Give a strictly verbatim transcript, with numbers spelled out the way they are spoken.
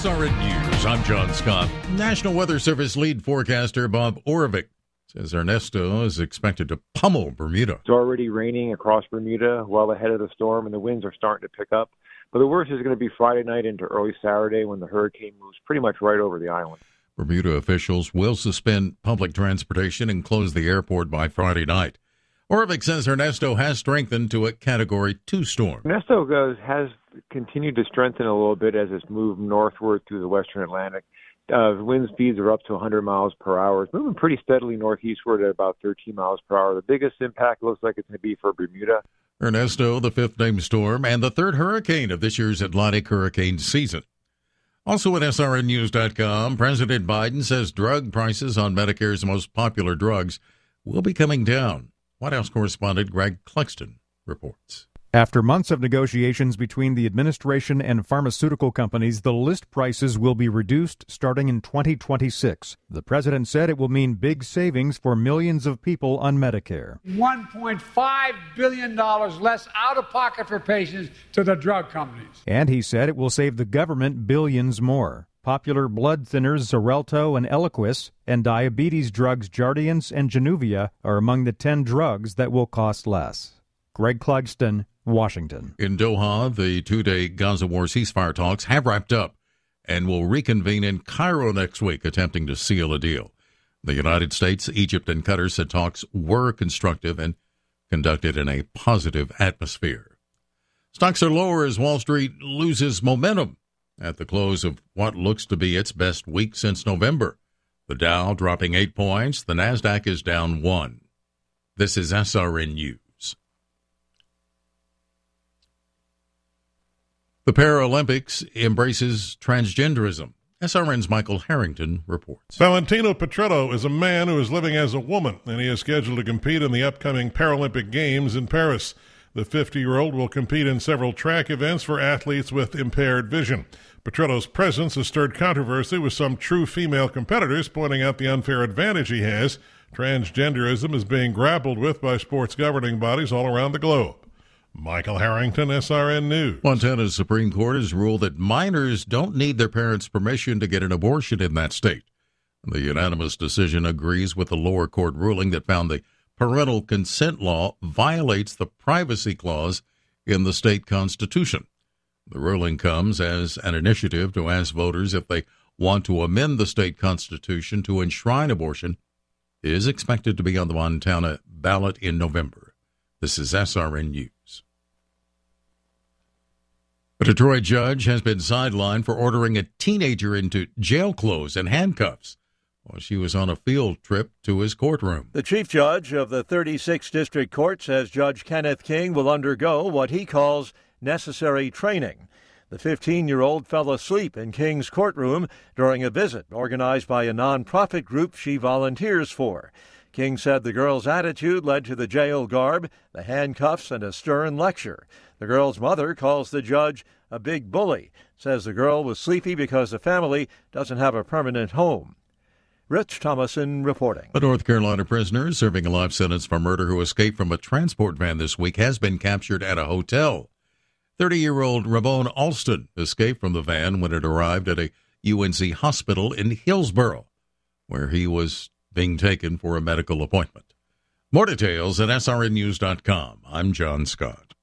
S R N News, I'm John Scott. National Weather Service lead forecaster Bob Oravec says Ernesto is expected to pummel Bermuda. It's already raining across Bermuda well ahead of the storm, and the winds are starting to pick up. But the worst is going to be Friday night into early Saturday when the hurricane moves pretty much right over the island. Bermuda officials will suspend public transportation and close the airport by Friday night. Oravec says Ernesto has strengthened to a Category two storm. Ernesto goes, has continued to strengthen a little bit as it's moved northward through the western Atlantic. Uh, wind speeds are up to one hundred miles per hour. It's moving pretty steadily northeastward at about thirteen miles per hour. The biggest impact looks like it's going to be for Bermuda. Ernesto, the fifth named storm, and the third hurricane of this year's Atlantic hurricane season. Also at S R N news dot com, President Biden says drug prices on Medicare's most popular drugs will be coming down. White House correspondent Greg Clugston reports. After months of negotiations between the administration and pharmaceutical companies, the list prices will be reduced starting in twenty twenty-six. The president said it will mean big savings for millions of people on Medicare. one point five billion dollars less out of pocket for patients to the drug companies. And he said it will save the government billions more. Popular blood thinners Xarelto and Eliquis and diabetes drugs Jardiance and Januvia are among the ten drugs that will cost less. Greg Clugston, Washington. In Doha, the two-day Gaza war ceasefire talks have wrapped up and will reconvene in Cairo next week, attempting to seal a deal. The United States, Egypt, and Qatar said talks were constructive and conducted in a positive atmosphere. Stocks are lower as Wall Street loses momentum at the close of what looks to be its best week since November. The Dow dropping eight points. The Nasdaq is down one. This is S R N News. The Paralympics embraces transgenderism. S R N's Michael Harrington reports. Valentino Petrillo is a man who is living as a woman, and he is scheduled to compete in the upcoming Paralympic Games in Paris. The fifty-year-old will compete in several track events for athletes with impaired vision. Petrillo's presence has stirred controversy, with some true female competitors pointing out the unfair advantage he has. Transgenderism is being grappled with by sports governing bodies all around the globe. Michael Harrington, S R N News. Montana's Supreme Court has ruled that minors don't need their parents' permission to get an abortion in that state. The unanimous decision agrees with the lower court ruling that found the parental consent law violates the privacy clause in the state constitution. The ruling comes as an initiative to ask voters if they want to amend the state constitution to enshrine abortion. It is expected to be on the Montana ballot in November. This is S R N News. A Detroit judge has been sidelined for ordering a teenager into jail clothes and handcuffs while she was on a field trip to his courtroom. The chief judge of the thirty-sixth District Court says Judge Kenneth King will undergo what he calls necessary training. The fifteen-year-old fell asleep in King's courtroom during a visit organized by a nonprofit group she volunteers for. King said the girl's attitude led to the jail garb, the handcuffs, and a stern lecture. The girl's mother calls the judge a big bully, says the girl was sleepy because the family doesn't have a permanent home. Rich Thomason reporting. A North Carolina prisoner serving a life sentence for murder who escaped from a transport van this week has been captured at a hotel. thirty-year-old Ramon Alston escaped from the van when it arrived at a U N C hospital in Hillsborough, where he was being taken for a medical appointment. More details at S R N news dot com. I'm John Scott.